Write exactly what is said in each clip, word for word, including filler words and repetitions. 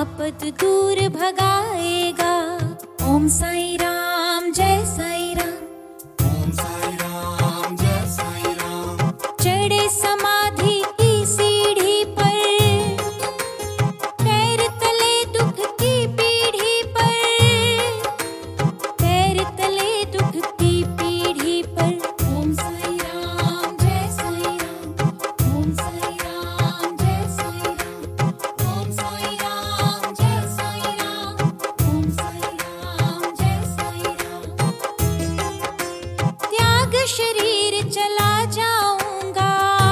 आपद दूर भगाएगा। ओम साई राम जय साई राम, ओम साई राम जय साई राम। चढ़े समाधि की सीढ़ी पर, पैर तले दुख की पीढ़ी पर, पैर तले दुख की पीढ़ी पर। ओम साई राम जय साई राम, ओम साई राम जय साई राम, ओम साई राम जय साई राम, ओम साई राम जय साई राम। त्याग शरीर चला जाऊंगा,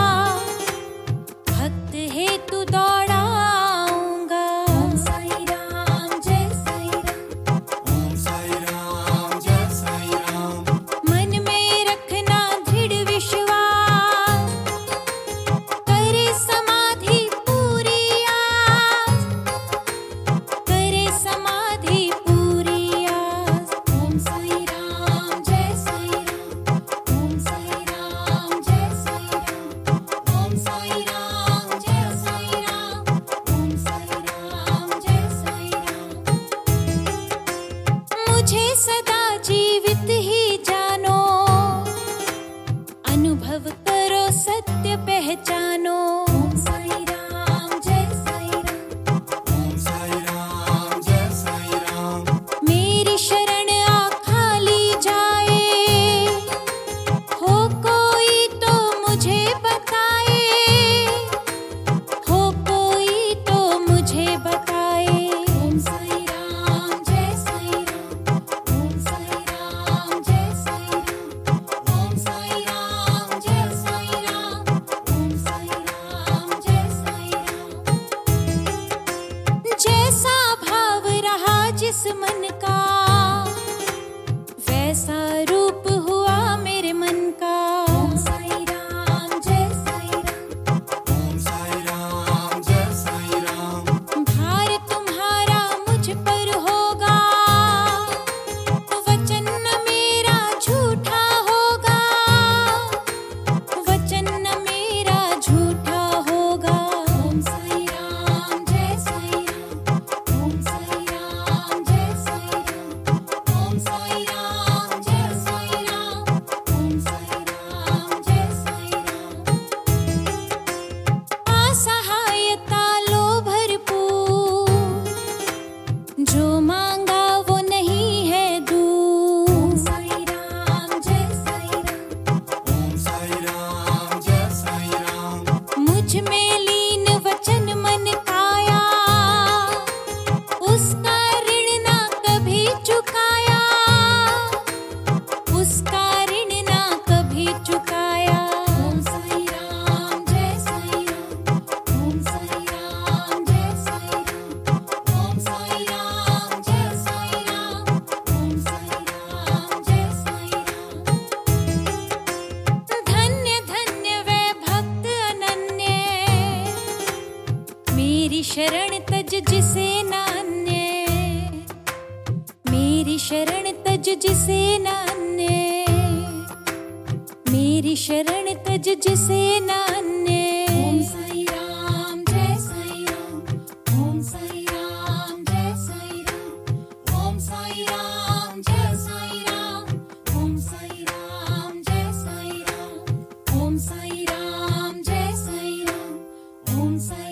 भक्त हेतु दौड़ाऊंगा। ओम साई राम जय साई राम, ओम साई राम जय साई राम। मन में रखना दृढ़ विश्वास, करे समाधि पूरी आस, करे समाधि पूरी आस। ओम साई राम जय साई राम, ओम साई राम जय साई राम, ओम साई राम जय साई राम, ओम साई राम जय साई राम। मुझे सदा जीवित ही जानो, अनुभव करो सत्य पहचानो। ओम साई राम जय साई राम, ओम साई राम जय साई राम। मेरी शरण आ खाली जाए, हो कोई तो मुझे बताए, हो कोई तो मुझे बताए। ओम साई राम जय साई राम, ओम साई राम जय साई राम, ओम साई राम जय साई राम, ओम साई राम जय साई राम। जैसा भाव रहा जिस मन का, वैसा रूप हुआ मेरे मन का। ओम साई राम जय साई राम, ओम साई राम जय साई राम। भार तुम्हारा मुझ पर होगा, वचन न मेरा झूठा होगा, वचन न मेरा झूठा होगा। ओम साई राम जय साई राम, ओम साई राम जय साई राम, ओम साई राम जय साई राम, ओम साई राम जय साई राम। असहायता लो भरपूर, जो मांगा वो नहीं है दूर। ओम साई राम जय साई राम, ओम साई राम जय साई राम। मुझ में लीन वचन मन काया, उसका ऋण ना कभी चुकाया, उसका ऋण ना कभी चुकाया। ओम साई राम जय साई राम, ओम साई राम जय साई राम, ओम साई राम जय साई राम, ओम साई राम जय साई राम। धन्य धन्य वे भक्त अनन्य, मेरी शरण तज जिसे नान्य, मेरी शरण तज जिसे नान्य, मेरी शरण तज जिसे नान्य। ओम साई राम जय साई राम, ओम साई राम जय साई राम, ओम साई राम जय साई राम, ओम साई राम जय साई राम, ओम साई राम जय साई राम, ओम साई